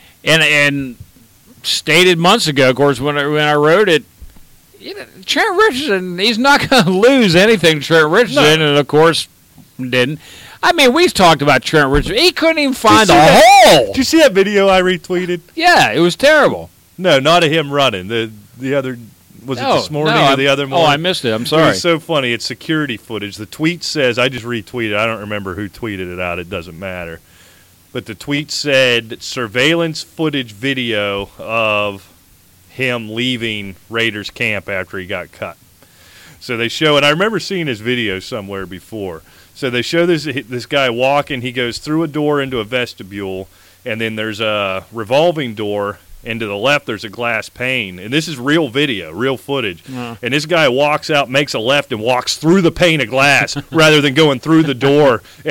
And stated months ago, of course, when I wrote it, Trent Richardson, he's not going to lose anything to Trent Richardson, and of course, didn't. I mean, we've talked about Trent Richardson. He couldn't even find a hole. Did you see that video I retweeted? Yeah, it was terrible. No, not of him running. The other... Was it this morning or the other morning? Oh, I missed it. I'm sorry. It was so funny. It's security footage. The tweet says, I just retweeted. I don't remember who tweeted it out. It doesn't matter. But the tweet said surveillance footage video of him leaving Raiders camp after he got cut. So they show, and I remember seeing his video somewhere before. So they show this guy walking. He goes through a door into a vestibule, and then there's a revolving door. And to the left, there's a glass pane. And this is real video, real footage. And this guy walks out, makes a left, and walks through the pane of glass rather than going through the door. And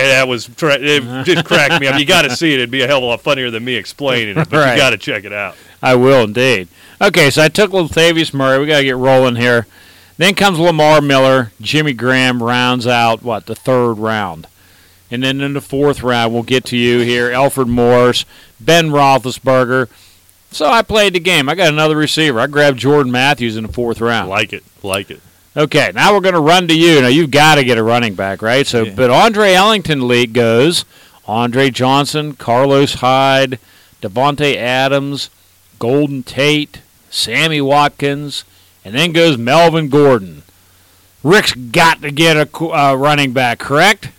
it just cracked me up. You got to see it. It'd be a hell of a lot funnier than me explaining it. But Right. You got to check it out. I will indeed. Okay, so I took Latavius Murray. We got to get rolling here. Then comes Lamar Miller. Jimmy Graham rounds out, the third round. And then in the fourth round, we'll get to you here. Alfred Morris, Ben Roethlisberger. So I played the game. I got another receiver. I grabbed Jordan Matthews in the fourth round. Like it. Okay, now we're going to run to you. Now, you've got to get a running back, right? So, Yeah. But Andre Ellington league goes Andre Johnson, Carlos Hyde, Devontae Adams, Golden Tate, Sammy Watkins, and then goes Melvin Gordon. Rick's got to get a running back, correct?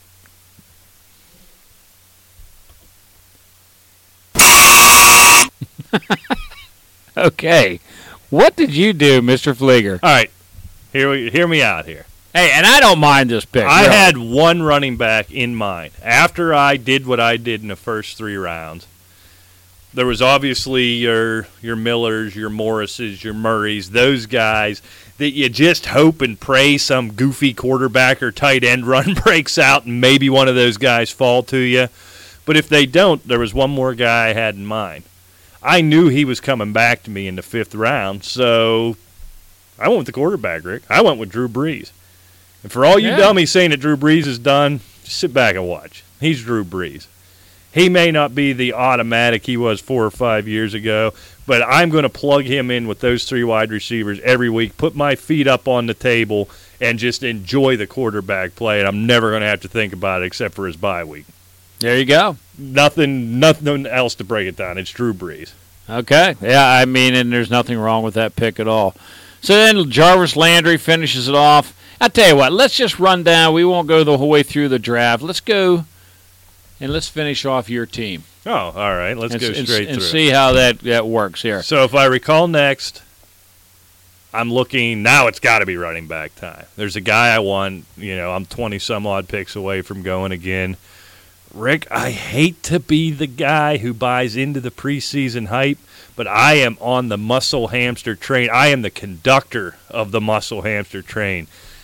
Okay. What did you do, Mr. Flieger? All right. Hear me out here. Hey, and I don't mind this pick. I really. had one running back in mind. After I did what I did in the first 3 rounds, there was obviously your Millers, your Morrises, your Murrays, those guys that you just hope and pray some goofy quarterback or tight end run breaks out and maybe one of those guys fall to you. But if they don't, there was one more guy I had in mind. I knew he was coming back to me in the 5th round, so I went with the quarterback, Rick. I went with Drew Brees. And for all you dummies saying that Drew Brees is done, just sit back and watch. He's Drew Brees. He may not be the automatic he was 4 or 5 years ago, but I'm going to plug him in with those 3 wide receivers every week, put my feet up on the table, and just enjoy the quarterback play, and I'm never going to have to think about it except for his bye week. There you go. Nothing else to break it down. It's Drew Brees. Okay. Yeah, I mean, and there's nothing wrong with that pick at all. So then Jarvis Landry finishes it off. I'll tell you what, let's just run down. We won't go the whole way through the draft. Let's go and let's finish off your team. Oh, all right. Let's go straight through. And see how that works here. So if I recall next, I'm looking, now it's got to be running back time. There's a guy I want, I'm 20-some-odd picks away from going again. Rick, I hate to be the guy who buys into the preseason hype, but I am on the muscle hamster train. I am the conductor of the muscle hamster train.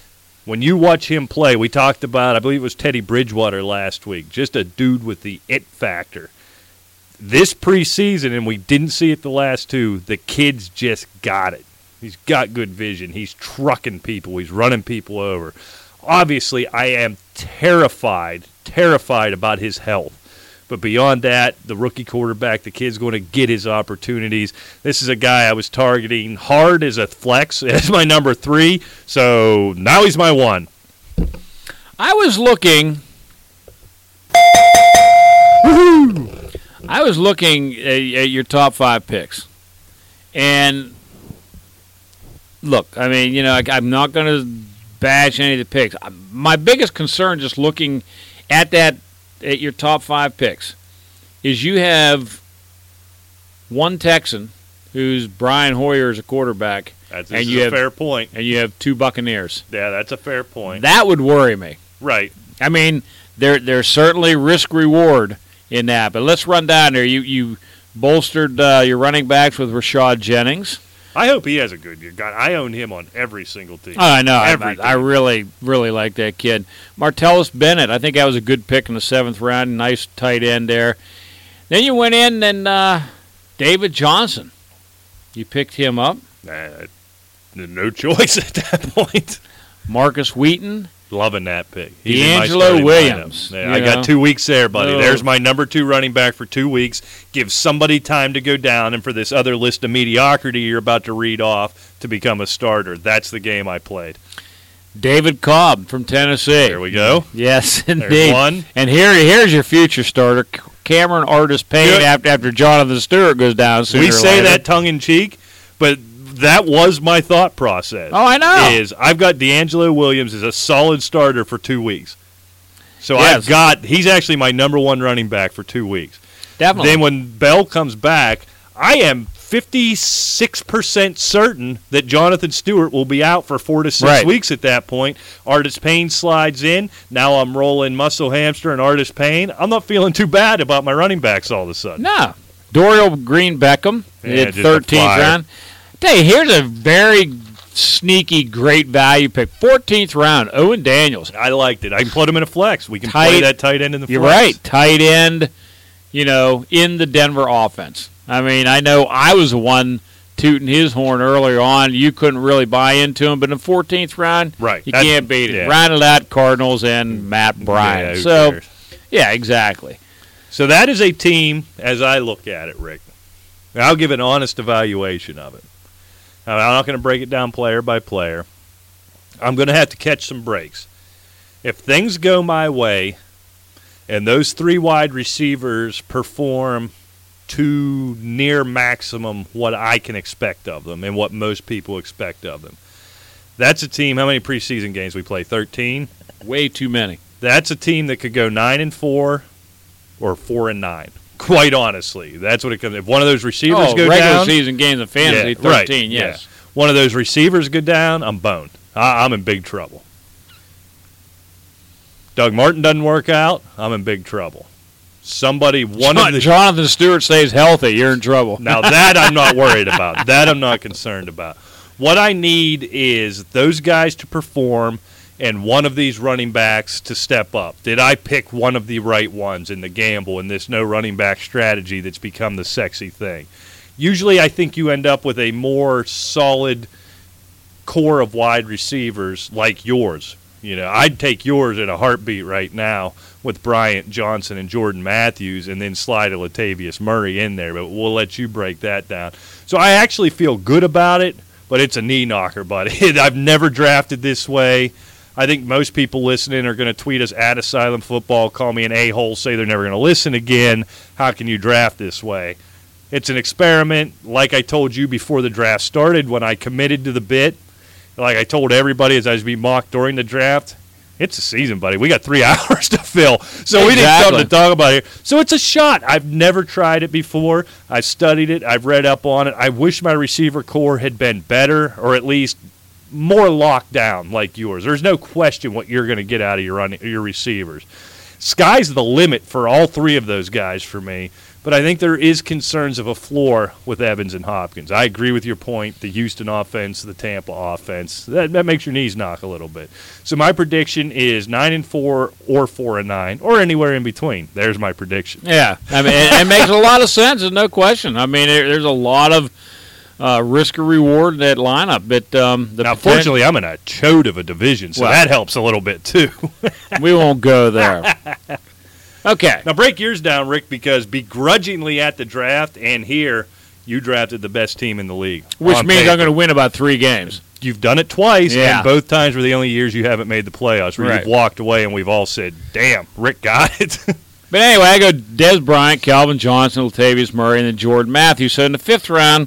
When you watch him play, we talked about, I believe it was Teddy Bridgewater last week, just a dude with the it factor. This preseason, and we didn't see it the last two, the kid's just got it. He's got good vision. He's trucking people. He's running people over. Obviously, I am terrified about his health. But beyond that, the rookie quarterback, the kid's going to get his opportunities. This is a guy I was targeting hard as a flex as my number 3, so now he's my 1. I was looking at your top 5 picks. And look, I mean, you know, I'm not going to bash any of the picks. My biggest concern just looking at your top 5 picks is you have one Texan who's Brian Hoyer as a quarterback. That's a fair point. And you have 2 Buccaneers. Yeah, that's a fair point. That would worry me. Right. I mean, there's certainly risk-reward in that. But let's run down there. You bolstered your running backs with Rashad Jennings. I hope he has a good year. God, I own him on every single team. Oh, I know. I really, really like that kid. Martellus Bennett, I think that was a good pick in the 7th round. Nice tight end there. Then you went in and David Johnson. You picked him up. No choice at that point. Marcus Wheaton. Loving that pick. D'Angelo Williams. Yeah, I got 2 weeks there, buddy. There's my number 2 running back for 2 weeks. Give somebody time to go down, and for this other list of mediocrity you're about to read off to become a starter. That's the game I played. David Cobb from Tennessee. There we go. Yes, indeed. There's one. And here's your future starter, Cameron Artis-Payne, after Jonathan Stewart goes down sooner or later. We say that tongue-in-cheek, but that was my thought process. Oh, I know. I've got D'Angelo Williams as a solid starter for 2 weeks. So yes. He's actually my number 1 running back for 2 weeks. Definitely. Then when Bell comes back, I am 56% certain that Jonathan Stewart will be out for 4 to 6 weeks at that point. Artis-Payne slides in. Now I'm rolling Muscle Hamster and Artis-Payne. I'm not feeling too bad about my running backs all of a sudden. No. Dorial Green-Beckham, Yeah, 13th round. Tell you, here's a very sneaky, great value pick. 14th round, Owen Daniels. I liked it. I can put him in a flex. We can play that tight end in the flex. You're right. Tight end, in the Denver offense. I mean, I know I was the one tooting his horn earlier on. You couldn't really buy into him, but in the 14th round, you can't beat it. Yeah. Rounded out Cardinals and Matt Bryant. Yeah, exactly. So that is a team, as I look at it, Rick. I'll give an honest evaluation of it. I'm not going to break it down player by player. I'm going to have to catch some breaks. If things go my way and those 3 wide receivers perform to near maximum what I can expect of them and what most people expect of them, that's a team. How many preseason games we play? 13? Way too many. That's a team that could go 9-4 or 4-9. Quite honestly, that's what it comes. If one of those receivers go regular down, season games of fantasy, 13, right, yes. Yeah. One of those receivers go down, I'm boned. I'm in big trouble. Doug Martin doesn't work out, I'm in big trouble. Jonathan Stewart stays healthy, you're in trouble. Now that I'm not worried about. That I'm not concerned about. What I need is those guys to perform and one of these running backs to step up. Did I pick one of the right ones in the gamble in this no running back strategy that's become the sexy thing? Usually I think you end up with a more solid core of wide receivers like yours. I'd take yours in a heartbeat right now with Bryant Johnson and Jordan Matthews and then slide a Latavius Murray in there, but we'll let you break that down. So I actually feel good about it, but it's a knee knocker, buddy. I've never drafted this way. I think most people listening are going to tweet us at Asylum Football, call me an a-hole, say they're never going to listen again. How can you draft this way? It's an experiment. Like I told you before the draft started, when I committed to the bit, like I told everybody as I was being mocked during the draft, it's a season, buddy. We got 3 hours to fill. So we didn't come to talk about it. So it's a shot. I've never tried it before. I've studied it. I've read up on it. I wish my receiver core had been better or at least more locked down like yours. There's no question what you're going to get out of your receivers. Sky's the limit for all 3 of those guys for me. But I think there is concerns of a floor with Evans and Hopkins. I agree with your point, the Houston offense, the Tampa offense. That makes your knees knock a little bit. So my prediction is 9-4 or 4-9 or anywhere in between. There's my prediction. Yeah, I mean, it makes a lot of sense. There's no question. I mean, there's a lot of risk or reward in that lineup. But now, fortunately, I'm in a chode of a division, so that helps a little bit too. We won't go there. Okay. Now break yours down, Rick, because begrudgingly at the draft and here, you drafted the best team in the league. Which means I'm going to win about 3 games. You've done it twice, yeah. And both times were the only years you haven't made the playoffs, where you've walked away and we've all said, damn, Rick got it. But anyway, I go Des Bryant, Calvin Johnson, Latavius Murray, and then Jordan Matthews. So in the 5th round,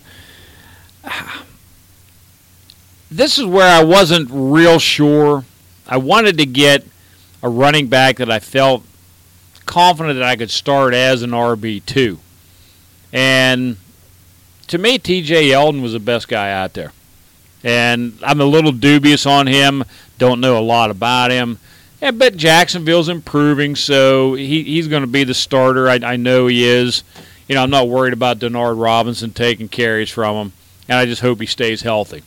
this is where I wasn't real sure. I wanted to get a running back that I felt confident that I could start as an RB2. And to me, T.J. Yeldon was the best guy out there. And I'm a little dubious on him, don't know a lot about him. Yeah, but Jacksonville's improving, so he's going to be the starter. I know he is. You know, I'm not worried about Denard Robinson taking carries from him, and I just hope he stays healthy.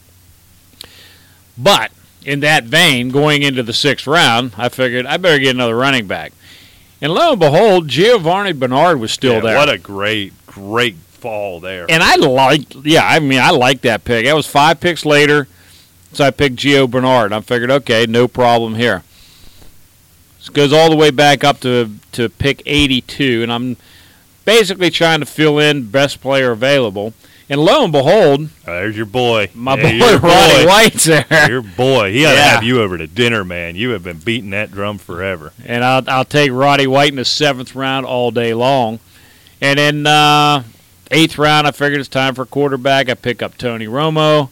But in that vein, going into the 6th round, I figured I better get another running back. And lo and behold, Giovanni Bernard was still there. What a great fall there. And I like that pick. That was 5 picks later, so I picked Gio Bernard. I figured, okay, no problem here. This goes all the way back up to pick 82, and I'm basically trying to fill in best player available. And lo and behold, there's your boy. My boy, Roddy White's there. Your boy. He ought to have you over to dinner, man. You have been beating that drum forever. And I'll take Roddy White in the 7th round all day long. And in 8th round, I figured it's time for a quarterback. I pick up Tony Romo.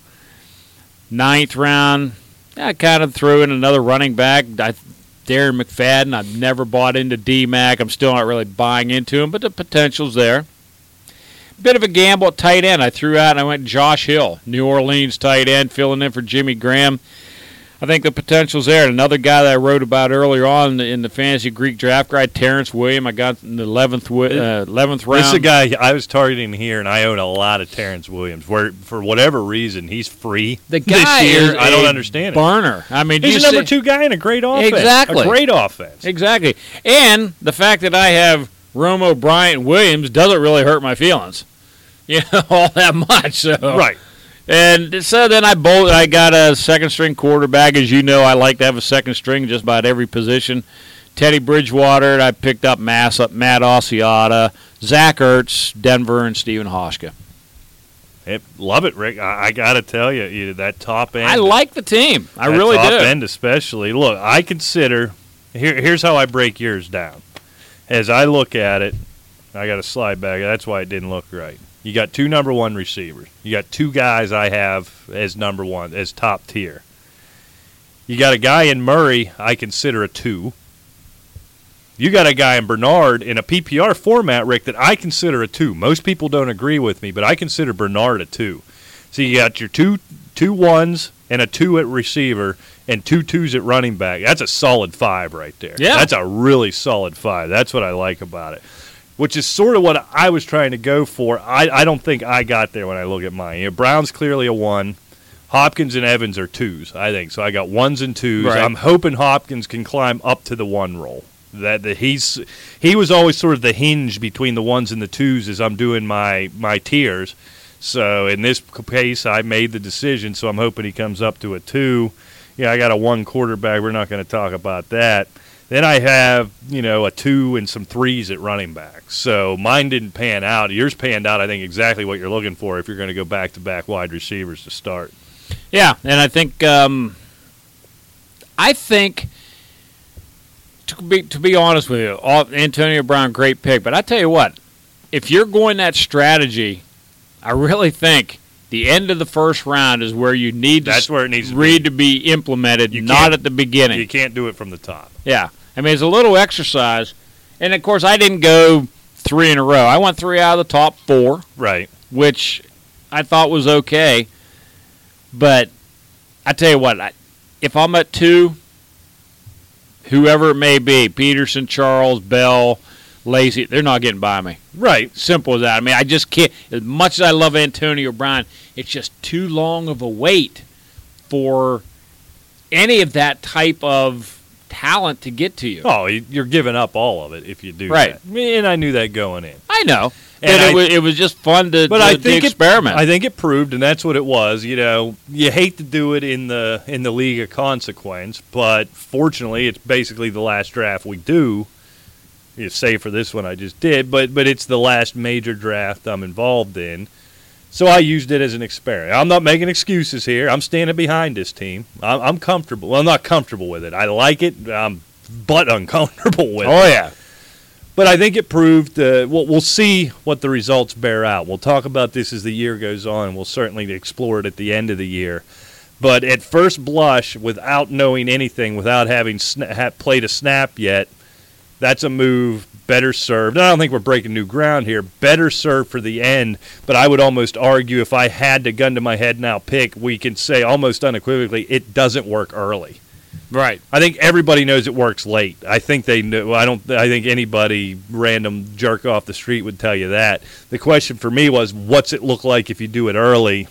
9th round, I kind of threw in another running back. Darren McFadden. I've never bought into D-Mac. I'm still not really buying into him, but the potential's there. Bit of a gamble at tight end. I threw out and I went Josh Hill, New Orleans tight end, filling in for Jimmy Graham. I think the potential's there. And another guy that I wrote about earlier on in the Fantasy Greek draft guide, Terrence Williams. I got in the 11th round. This is a guy I was targeting here, and I own a lot of Terrence Williams. Where for whatever reason he's free the guy this year. Is I don't understand burner. it. I mean, he's a number 2 guy in a great offense. Exactly, a great offense. Exactly. And the fact that I have Romo, Bryant, Williams doesn't really hurt my feelings, all that much. So. Right. And so then I got a 2nd-string quarterback. As you know, I like to have a 2nd string just about every position. Teddy Bridgewater, I picked up Matt Asiata, Zach Ertz, Denver, and Stephen Hauschka. Love it, Rick. I got to tell you, that top end. I like the team. I really do. Top end especially. Look, I consider – here's how I break yours down. As I look at it, I got to slide back. That's why it didn't look right. You got 2 number 1 receivers. You got 2 guys I have as number 1, as top tier. You got a guy in Murray I consider a 2. You got a guy in Bernard in a PPR format, Rick, that I consider a 2. Most people don't agree with me, but I consider Bernard a 2. So you got your two 1s and a 2 at receiver and 2 2s at running back. That's a solid 5 right there. Yeah. That's a really solid 5. That's what I like about it. Which is sort of what I was trying to go for. I don't think I got there when I look at mine. Brown's clearly a 1. Hopkins and Evans are 2s, I think. So I got 1s and 2s. Right. I'm hoping Hopkins can climb up to the 1 role. That he was always sort of the hinge between the 1s and the 2s as I'm doing my tiers. So in this case, I made the decision. So I'm hoping he comes up to a 2. Yeah, I got a 1 quarterback. We're not going to talk about that. Then I have, a 2 and some 3s at running back. So mine didn't pan out. Yours panned out, I think, exactly what you're looking for if you're going to go back-to-back wide receivers to start. Yeah, and I think to be honest with you, Antonio Brown, great pick. But I tell you what, if you're going that strategy, I really think the end of the 1st round is where you need That's where it needs to be implemented, not at the beginning. You can't do it from the top. Yeah. I mean, it's a little exercise. And, of course, I didn't go 3 in a row. I went 3 out of the top 4. Right. Which I thought was okay. But I tell you what, if I'm at 2, whoever it may be, Peterson, Charles, Bell, lazy. They're not getting by me. Right. Simple as that. I mean, I just can't. As much as I love Antonio Brown, it's just too long of a wait for any of that type of talent to get to you. Oh, you're giving up all of it if you do Right. that. And I knew that going in. I know. And But it was just fun to experiment. I think it proved, and that's what it was. You know, you hate to do it in the League of Consequence, but fortunately, it's basically the last draft we do. Save for this one I just did, but it's the last major draft I'm involved in. So I used it as an experiment. I'm not making excuses here. I'm standing behind this team. I'm comfortable. Well, I'm not comfortable with it. I like it. I'm but uncomfortable with it. Oh, yeah. But I think it proved we'll see what the results bear out. We'll talk about this as the year goes on. We'll certainly explore it at the end of the year. But at first blush, without knowing anything, without having played a snap yet, that's a move better served. I don't think we're breaking new ground here. Better served for the end, but I would almost argue if I had to gun to my head now pick, we can say almost unequivocally it doesn't work early. Right. I think everybody knows it works late. I think they know. I think anybody random jerk off the street would tell you that. The question for me was, what's it look like if you do it early?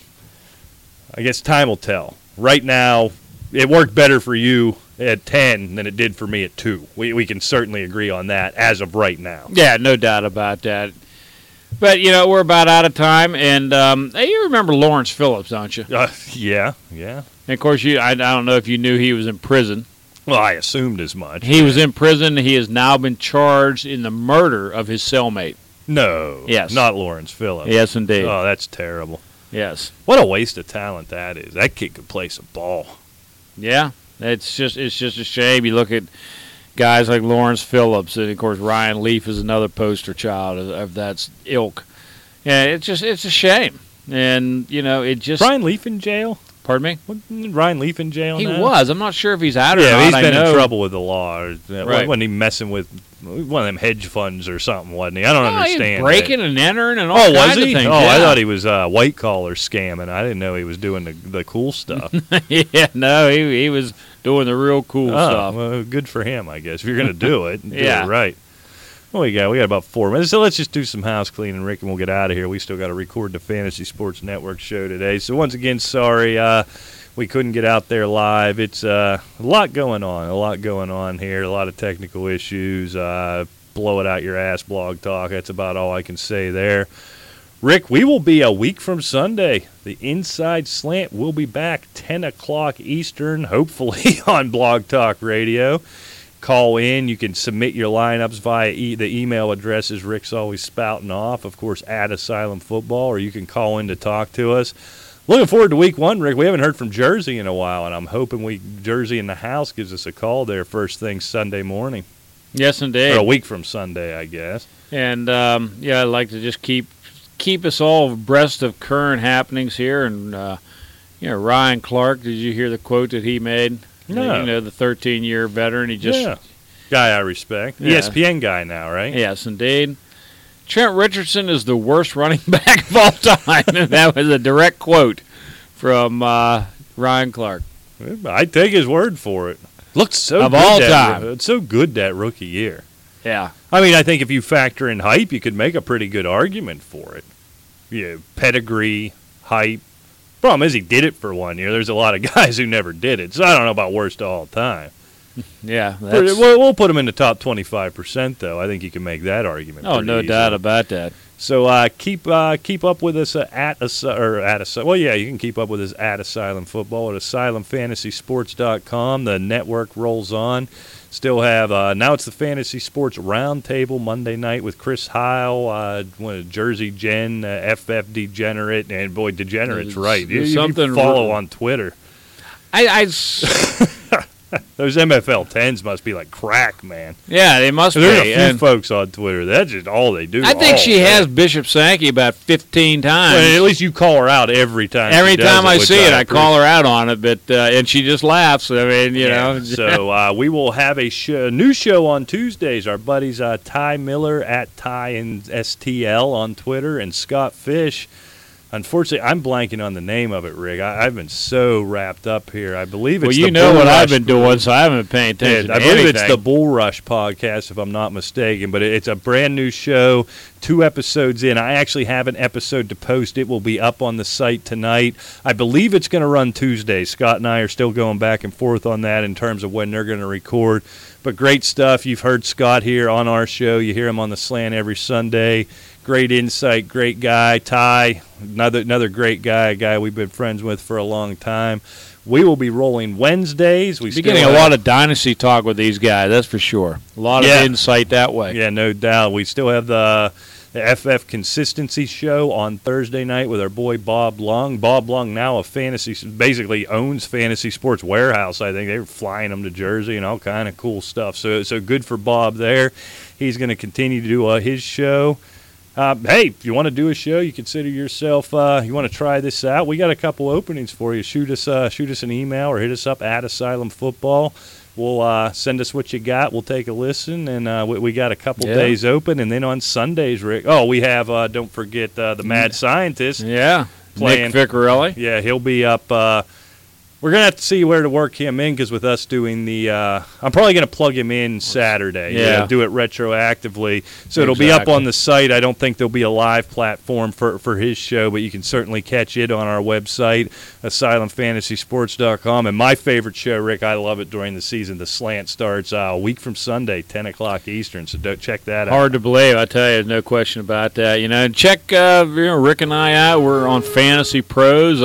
I guess time will tell. Right now, it worked better for you at 10 than it did for me at 2. We can certainly agree on that as of right now. Yeah, no doubt about that. But, we're about out of time, and you remember Lawrence Phillips, don't you? Yeah. And, of course, I don't know if you knew he was in prison. Well, I assumed as much. He was in prison. He has now been charged in the murder of his cellmate. No. Yes. Not Lawrence Phillips. Yes, indeed. Oh, that's terrible. Yes. What a waste of talent that is. That kid could play some ball. Yeah. It's just a shame. You look at guys like Lawrence Phillips, and of course Ryan Leaf is another poster child of that ilk. Yeah, it's a shame. And it just Ryan Leaf in jail? Pardon me? Wasn't Ryan Leaf in jail He now? was. I'm not sure if he's out or yeah, not. he's been I know. in trouble with the law. Right. Wasn't he messing with one of them hedge funds or something, wasn't he? I don't He was understand. breaking and entering and all was kinds he? of things. Oh, yeah. I thought he was white collar scamming. I didn't know he was doing the cool stuff. Yeah, no, he was doing the real cool stuff. Well, good for him, I guess. If you're going to do it, do Yeah. it right. What we got? We got about 4 minutes, so let's just do some house cleaning, Rick, and we'll get out of here. We still got to record the Fantasy Sports Network show today. So once again, sorry we couldn't get out there live. It's a lot going on here, a lot of technical issues. Blow it out your ass, Blog Talk. That's about all I can say there. Rick, we will be a week from Sunday. The Inside Slant will be back 10 o'clock Eastern, hopefully on Blog Talk Radio. Call in. You can submit your lineups via the email addresses Rick's always spouting off, of course, at Asylum Football, or you can call in to talk to us. Looking forward to week 1, Rick. We haven't heard from Jersey in a while, and I'm hoping Jersey in the house gives us a call there first thing Sunday morning. Yes, indeed. Or a week from Sunday, I guess. And, I'd like to just keep us all abreast of current happenings here. And, Ryan Clark, did you hear the quote that he made? No. The 13-year veteran. He just Guy I respect. Yeah. ESPN guy now, right? Yes, indeed. Trent Richardson is the worst running back of all time. That was a direct quote from Ryan Clark. I take his word for it. Looked so Of good all time. It's so good that rookie year. Yeah. I mean, I think if you factor in hype, you could make a pretty good argument for it. Pedigree, hype. Problem is, he did it for 1 year. There's a lot of guys who never did it, so I don't know about worst of all time. Yeah. We'll put him in the top 25%, though. I think you can make that argument. Oh, no doubt about that. So keep up with us you can keep up with us at Asylum Football at asylumfantasysports.com. The network rolls on. Still have now it's the Fantasy Sports Roundtable Monday night with Chris Heil, Jersey Gen, FF Degenerate, and boy, Degenerate's right. You follow on Twitter. Those MFL 10s must be like crack, man. Yeah, they must be. There's a few folks on Twitter. That's just all they do. I think she has Bishop Sankey about 15 times. Well, at least you call her out every time. Every time I see it, I call her out on it, but and she just laughs. I mean, you know. So we will have a new show on Tuesdays. Our buddies Ty Miller at Ty and STL on Twitter and Scott Fish. Unfortunately, I'm blanking on the name of it, Rick. I've been so wrapped up here. I believe it's well, you know what I've been doing, so I haven't been paying attention I to believe anything. it's the Bull Rush podcast, if I'm not mistaken. But it's a brand new show, 2 episodes in. I actually have an episode to post. It will be up on the site tonight. I believe it's going to run Tuesday. Scott and I are still going back and forth on that in terms of when they're going to record. But great stuff. You've heard Scott here on our show. You hear him on the Slant every Sunday. Great insight, great guy. Ty, another great guy, a guy we've been friends with for a long time. We will be rolling Wednesdays. We're getting a lot of dynasty talk with these guys, that's for sure. A lot of insight that way. Yeah, no doubt. We still have the FF Consistency Show on Thursday night with our boy Bob Lung. Bob Lung now basically owns Fantasy Sports Warehouse, I think. They were flying him to Jersey and all kind of cool stuff. So good for Bob there. He's going to continue to do his show. Hey, if you want to do a show, you consider yourself, you want to try this out, we got a couple openings for you. Shoot us an email or hit us up at Asylum Football. We'll send us what you got. We'll take a listen, and we got a couple days open. And then on Sundays, Rick, we have, don't forget, the Mad Scientist. Yeah, playing. Nick Vicarelli. Yeah, he'll be up. We're going to have to see where to work him in because with us doing the I'm probably going to plug him in Saturday. Yeah. Do it retroactively. So it'll be up on the site. I don't think there'll be a live platform for his show, but you can certainly catch it on our website, asylumfantasysports.com. And my favorite show, Rick, I love it during the season, The Slant starts a week from Sunday, 10 o'clock Eastern. So check that out. Hard to believe, I tell you, no question about that. And check Rick and I out. We're on Fantasy Pros.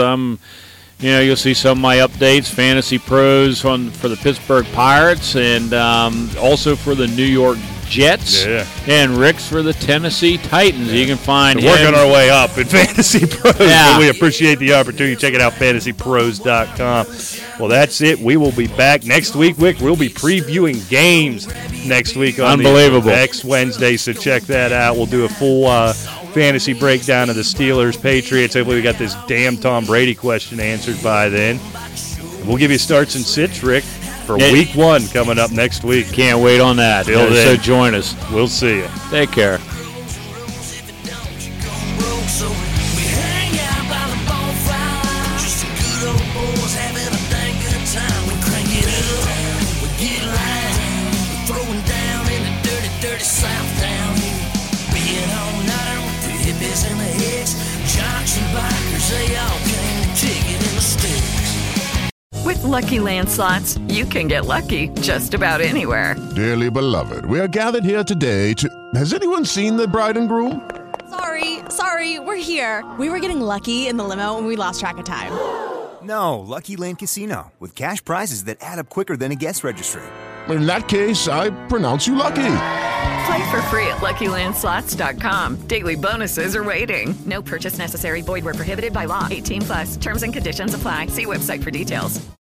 You'll see some of my updates, Fantasy Pros for the Pittsburgh Pirates and also for the New York Jets. Yeah. And Rick's for the Tennessee Titans. You can find We're working our way up in Fantasy Pros. Yeah. We appreciate the opportunity. Check it out, fantasypros.com. Well, that's it. We will be back next week, Rick. We'll be previewing games next week on next Wednesday, so check that out. We'll do a full fantasy breakdown of the Steelers, Patriots. Hopefully we got this damn Tom Brady question answered by then. We'll give you starts and sits, Rick, for week 1 coming up next week. Can't wait on that. Till then, so join us. We'll see you. Take care. With Lucky Land Slots, you can get lucky just about anywhere. Dearly beloved, we are gathered here today to... Has anyone seen the bride and groom? Sorry, we're here. We were getting lucky in the limo and we lost track of time. No, Lucky Land Casino, with cash prizes that add up quicker than a guest registry. In that case, I pronounce you lucky. Play for free at LuckyLandSlots.com. Daily bonuses are waiting. No purchase necessary. Void where prohibited by law. 18+. Terms and conditions apply. See website for details.